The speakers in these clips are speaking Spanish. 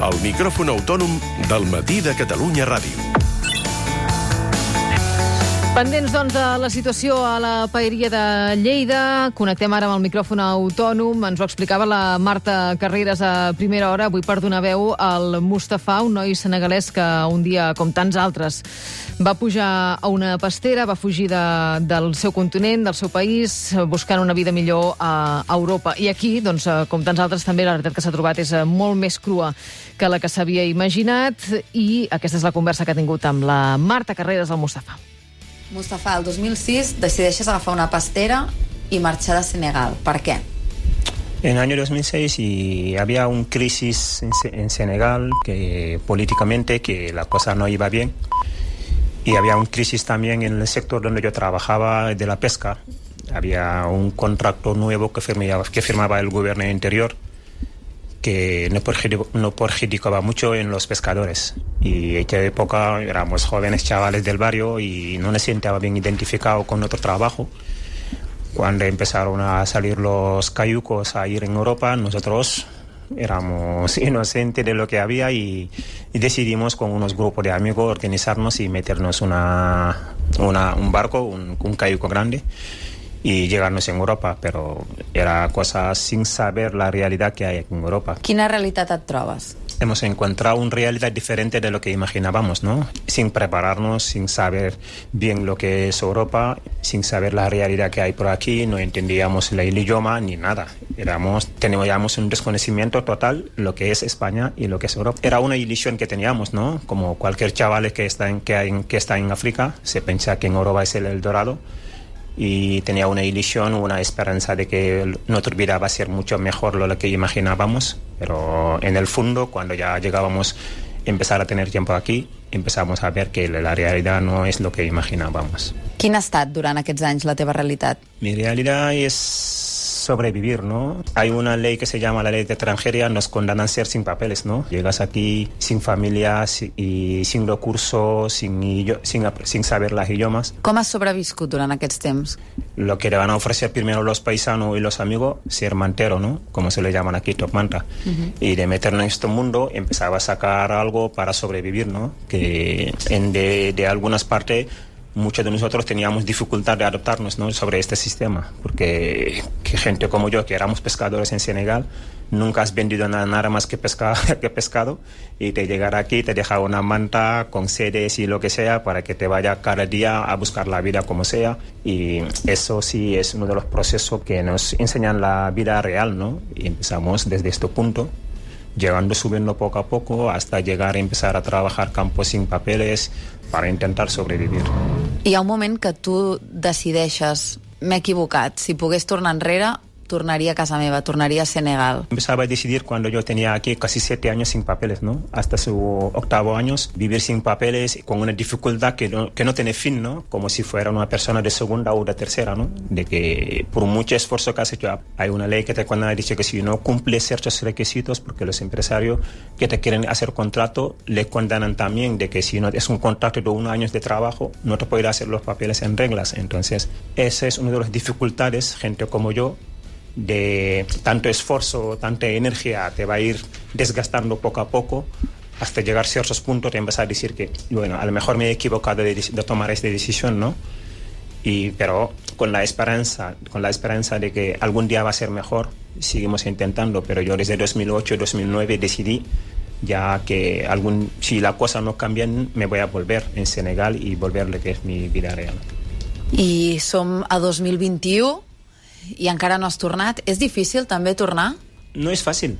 El micròfon autònom del Matí de Catalunya Ràdio. Pendents, doncs, de la situació a la paeria de Lleida. Connectem ara amb el micròfon autònom. Ens ho explicava la Marta Carreras a primera hora, avui per donar veu al Mustafa, un noi senegalès que un dia, com tants altres, va pujar a una pastera, va fugir del seu continent, del seu país, buscant una vida millor a Europa. I aquí, doncs, com tants altres, també la realitat que s'ha trobat és molt més crua que la que s'havia imaginat, i aquesta és la conversa que ha tingut amb la Marta Carreras al Mustafa. Mustafa, el 2006 decideixes agafar una pastera y marchar a Senegal. ¿Por qué? En el año 2006 y había una crisis en Senegal, que políticamente que la cosa no iba bien, y había una crisis también en el sector donde yo trabajaba de la pesca. Había un contrato nuevo que firmaba el gobierno interior, que no perjudicaba mucho en los pescadores. Y en aquella época éramos jóvenes chavales del barrio y no nos sentía bien identificado con nuestro trabajo. Cuando empezaron a salir los cayucos a ir en Europa, nosotros éramos inocentes de lo que había y decidimos con unos grupos de amigos organizarnos y meternos un barco, un cayuco grande, y llegarnos en Europa, pero era cosa sin saber la realidad que hay aquí en Europa. Quina realitat et trobes? Hemos encontrado una realidad diferente de lo que imaginábamos, ¿no? Sin prepararnos, sin saber bien lo que es Europa, sin saber la realidad que hay por aquí, no entendíamos el idioma ni nada. Teníamos un desconocimiento total lo que es España y lo que es Europa. Era una ilusión que teníamos, ¿no? Como cualquier chaval que está en África, se piensa que en Europa es el Eldorado. Y tenía una ilusión, una esperanza de que nuestra vida va a ser mucho mejor de lo que imaginábamos, pero en el fondo, cuando ya llegábamos a empezar a tener tiempo aquí, empezamos a ver que la realidad no es lo que imaginábamos. Quina ha estat durant aquests anys la teva realitat? Mi realidad es sobrevivir, ¿no? Hay una ley que se llama la ley de extranjería, nos condenan a ser sin papeles, ¿no? Llegas aquí sin familia y sin recursos, sin saber los idiomas. Com has sobreviscut durant aquests temps? Lo que le van a ofrecer primero los paisanos y los amigos, ser mantero, ¿no? Como se le llaman aquí, top manta. Y de meternos en este mundo, empezaba a sacar algo para sobrevivir, ¿no? Que de algunas partes muchos de nosotros teníamos dificultad de adaptarnos, ¿no? Sobre este sistema, porque gente como yo, que éramos pescadores en Senegal, nunca has vendido nada más que pescado, y te llegar aquí, te deja una manta con sedes y lo que sea para que te vaya cada día a buscar la vida como sea. Y eso sí es uno de los procesos que nos enseñan la vida real, ¿no? Y empezamos desde este punto, subiendo poco a poco hasta llegar a empezar a trabajar campos sin papeles para intentar sobrevivir. Hi ha un moment que tu decideixes, m'he equivocat, si pogués tornar enrere, tornaría a casa meva, tornaría a Senegal. Empezaba a decidir cuando yo tenía aquí casi 7 años sin papeles, ¿no? Hasta su 8º año, vivir sin papeles con una dificultad que no tiene fin, ¿no? Como si fuera una persona de segunda o de tercera, ¿no? De que por mucho esfuerzo que has hecho, hay una ley que te dice que si no cumples ciertos requisitos, porque los empresarios que te quieren hacer contrato, le condenan también de que si no es un contrato de 1 año de trabajo, no te puede hacer los papeles en reglas. Entonces, esa es una de las dificultades, gente como yo, de tanto esfuerzo, tanta energía, te va a ir desgastando poco a poco hasta llegar a ciertos puntos y empezar a decir que, bueno, a lo mejor me he equivocado de tomar esta decisión, ¿no? Pero con la esperanza de que algún día va a ser mejor, seguimos intentando. Pero yo desde 2008, 2009 decidí ya que si la cosa no cambia, me voy a volver en Senegal y volver a lo que es mi vida real. I som a 2021 i encara no has tornat. És difícil també tornar? No es fácil,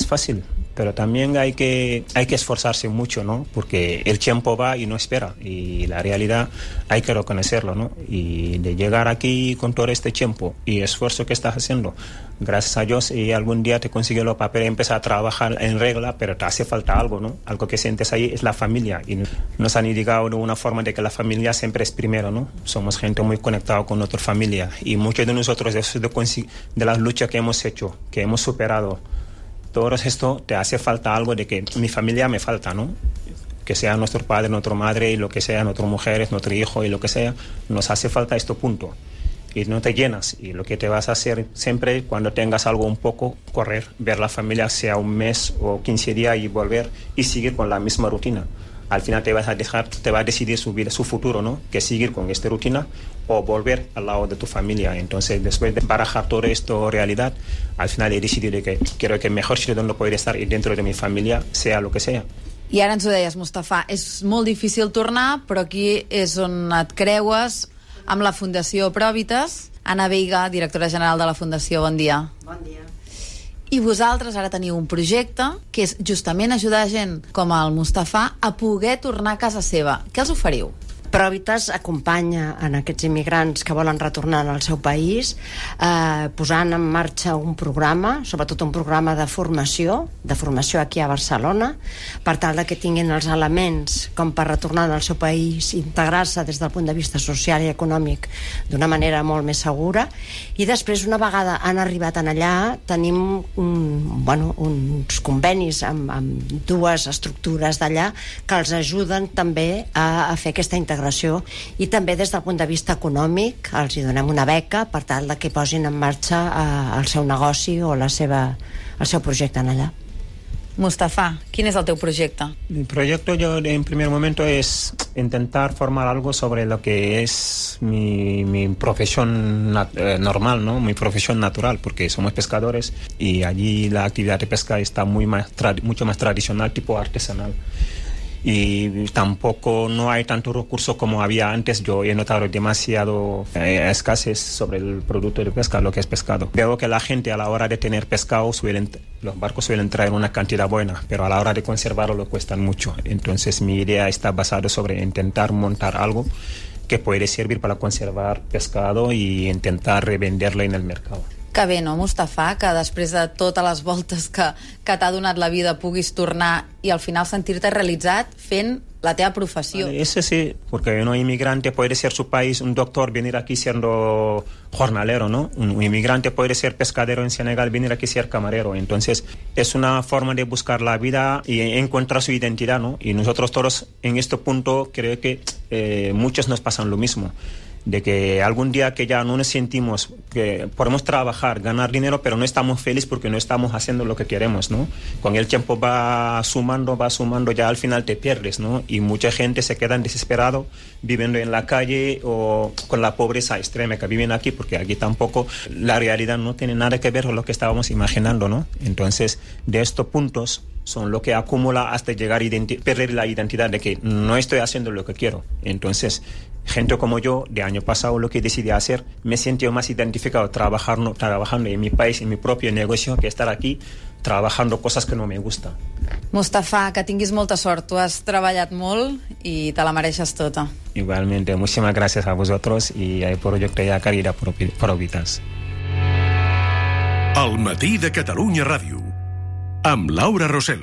pero también hay que esforzarse mucho, ¿no? Porque el tiempo va y no espera, y la realidad hay que reconocerlo, ¿no? Y de llegar aquí con todo este tiempo y esfuerzo que estás haciendo, gracias a Dios, y algún día te consigues los papeles y empiezas a trabajar en regla, pero te hace falta algo, ¿no? Algo que sientes ahí es la familia, y nos han indicado de una forma de que la familia siempre es primero, ¿no? Somos gente muy conectada con nuestra familia, y muchos de nosotros, de las luchas que hemos hecho, que hemos superado, todo esto te hace falta algo de que mi familia me falta, ¿no? Que sea nuestro padre, nuestra madre y lo que sea, nuestras mujeres, nuestro hijo y lo que sea, nos hace falta este punto. y no te llenas. Y lo que te vas a hacer siempre, cuando tengas algo un poco, correr, ver la familia, sea un mes o 15 días y volver y seguir con la misma rutina. Al final te vas a decidir su futuro, ¿no? Que seguir con esta rutina o volver al lado de tu familia. Entonces, después de barajar todo esto realidad, al final he decidido que quiero que el mejor sitio donde poder estar y dentro de mi familia sea lo que sea. I ara ens ho deies, Mustafa, és molt difícil tornar, però aquí és on et creues amb la Fundació Pròvitas. Anna Veiga, directora general de la Fundació, bon dia. Bon dia. I vosaltres ara teniu un projecte que és justament ajudar gent com el Mustafa a poder tornar a casa seva. Què els oferiu? Pròvitas acompanya en aquests immigrants que volen retornar al seu país, posant en marxa un programa, sobretot un programa de formació aquí a Barcelona, per tal que tinguin els elements com per retornar al seu país, integrar-se des del punt de vista social i econòmic d'una manera molt més segura. I després, una vegada han arribat en allà, tenim uns convenis amb dues estructures d'allà que els ajuden també a fer aquesta integració, i també des del punt de vista econòmic els hi donem una beca per tal que posin en marxa el seu negoci o el seu projecte en allà. Mustafa, quin és el teu projecte? Mi proyecto yo en primer momento es intentar formar algo sobre lo que es mi profesión normal, ¿no? Mi profesión natural, porque somos pescadores y allí la actividad de pesca está mucho más tradicional, tipo artesanal. Y tampoco no hay tanto recurso como había antes. Yo he notado demasiado escasez sobre el producto de pesca, lo que es pescado. Veo que la gente a la hora de tener pescado los barcos suelen traer una cantidad buena, pero a la hora de conservarlo lo cuestan mucho. Entonces mi idea está basada sobre intentar montar algo que puede servir para conservar pescado y intentar revenderlo en el mercado. Que bé, no, Mustafa, que després de totes les voltes que t'ha donat la vida puguis tornar i al final sentir-te realitzat fent la teva professió. Vale, eso sí, porque un inmigrante puede ser su país, un doctor venir aquí siendo jornalero, ¿no? Un inmigrante puede ser pescadero en Senegal, venir aquí ser camarero. Entonces, es una forma de buscar la vida y encontrar su identidad, ¿no? Y nosotros todos en este punto creo que muchos nos pasan lo mismo. De que algún día que ya no nos sentimos que podemos trabajar, ganar dinero, pero no estamos felices porque no estamos haciendo lo que queremos, ¿no? Con el tiempo va sumando, ya al final te pierdes, ¿no? Y mucha gente se queda desesperado viviendo en la calle o con la pobreza extrema que viven aquí, porque aquí tampoco la realidad no tiene nada que ver con lo que estábamos imaginando, ¿no? Entonces, de estos puntos son lo que acumula hasta llegar a perder la identidad de que no estoy haciendo lo que quiero. Entonces, gente como yo, de año pasado, lo que decidí hacer, me sentí más identificado trabajando en mi país, en mi propio negocio, que estar aquí trabajando cosas que no me gustan. Mustafa, que tinguis molta sort. Tu has treballat molt i te la mereixes tota. Igualmente, muchísimas gracias a vosotros y al proyecto ya Carrera Pròvitas. El matí de Catalunya Ràdio, amb Laura Rosell.